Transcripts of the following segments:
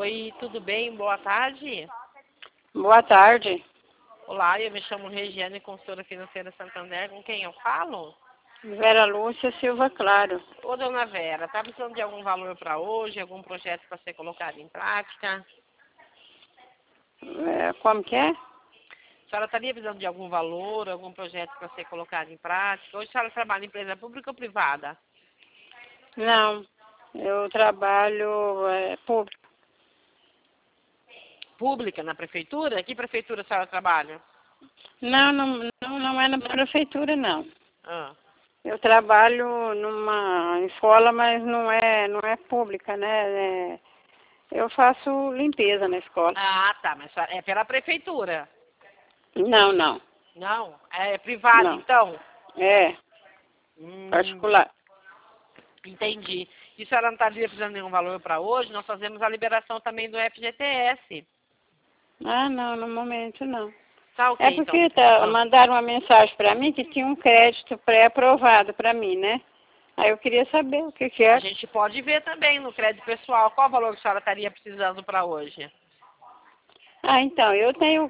Oi, tudo bem? Boa tarde. Boa tarde. Olá, eu me chamo Regiane, consultora financeira Santander. Com quem eu falo? Vera Lúcia Silva Claro. Ô, dona Vera, tá precisando de algum valor para hoje? Algum projeto para ser colocado em prática? Como que é? A senhora estaria precisando de algum valor, algum projeto para ser colocado em prática? Hoje a senhora trabalha em empresa pública ou privada? Não, eu trabalho público. Pública, na prefeitura? Que prefeitura a senhora trabalha? Não é na prefeitura, não. Ah, Eu trabalho numa escola, mas não é pública, né? Eu faço limpeza na escola. tá, mas é pela prefeitura. Não, Não? É privada, não. então? É particular. Entendi. E a senhora não estaria precisando de nenhum valor para hoje? Nós fazemos a liberação também do FGTS. Ah, não, no momento não. Tá ok, É porque então. mandaram uma mensagem para mim que tinha um crédito pré-aprovado para mim, né? Aí eu queria saber o que é. A gente pode ver também no crédito pessoal qual valor que a senhora estaria precisando para hoje. Ah, então, eu tenho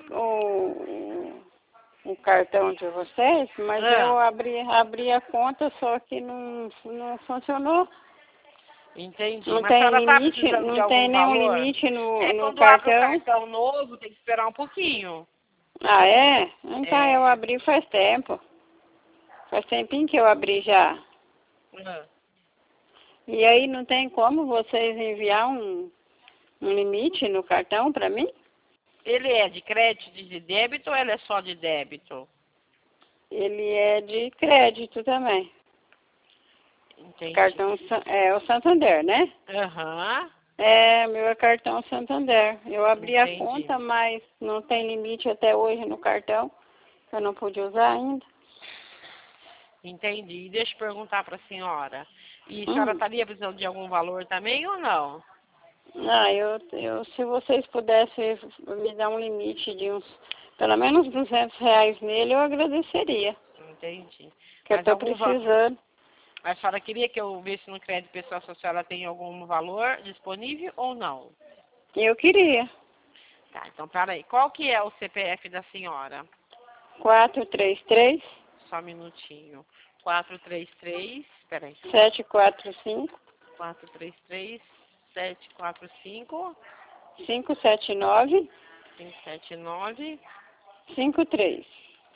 o cartão de vocês, mas eu abri a conta, só que não funcionou. Entendi. Não Mas a tem senhora está limite, precisando de não tem algum nenhum valor? limite no Quando abre o cartão. cartão novo, tem que esperar um pouquinho. Ah, é? Então eu É. abri faz tempo. Faz tempinho que eu abri já. Ah. E aí não tem como vocês enviar um limite no cartão para mim? Ele é de crédito e de débito ou ele é só de débito? Ele é de crédito também. Entendi. Cartão é o Santander, né? Aham. É, meu é cartão Santander. Eu abri a Entendi. conta, mas não tem limite até hoje no cartão. Eu não pude usar ainda. Entendi. Deixa eu perguntar para a senhora. E a senhora estaria precisando de algum valor também ou não? Ah, se vocês pudessem me dar um limite de pelo menos R$ 200 nele, eu agradeceria. Entendi. Que eu estou precisando. Mas a senhora queria que eu visse no crédito pessoal se a senhora tem algum valor disponível ou não? Eu queria. Tá, então peraí. Qual que é o CPF da senhora? 433. Só um minutinho. 433, peraí. 745. 433, 745, 579. 579. 53.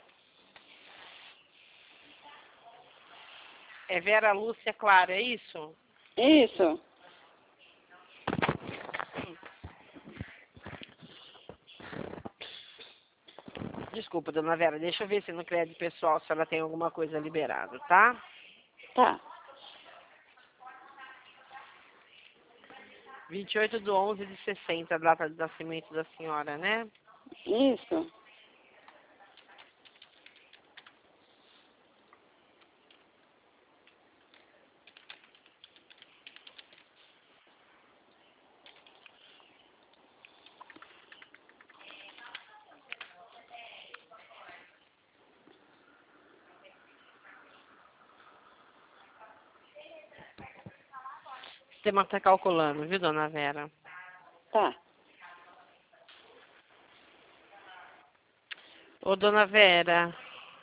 É Vera Lúcia Clara, é isso? Isso. Desculpa, dona Vera, deixa eu ver se no crédito pessoal se ela tem alguma coisa liberada, tá? Tá. 28/11/60, a data de nascimento da senhora, né? Isso. O sistema está calculando, viu, dona Vera? Tá. Ô, dona Vera.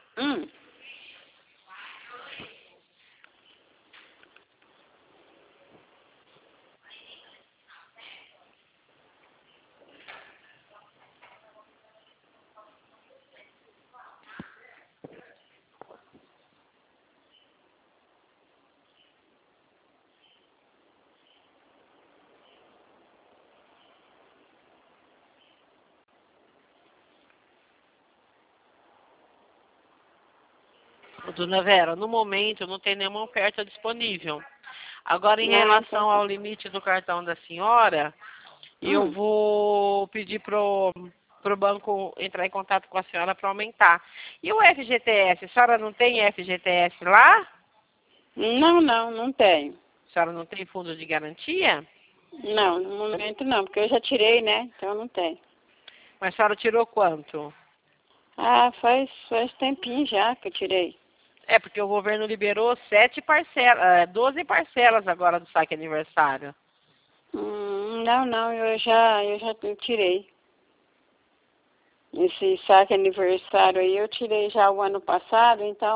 Ô, dona Vera, no momento não tem nenhuma oferta disponível. Agora, em relação ao limite do cartão da senhora, eu vou pedir pro banco entrar em contato com a senhora para aumentar. E o FGTS? A senhora não tem FGTS lá? Não tenho. A senhora não tem fundo de garantia? Não, no momento não, porque eu já tirei, né? Então não tem. Mas a senhora tirou quanto? Ah, faz tempinho já que eu tirei. É, porque o governo liberou 12 parcelas agora do saque aniversário. Não, eu já tirei. Esse saque aniversário aí eu tirei já o ano passado, então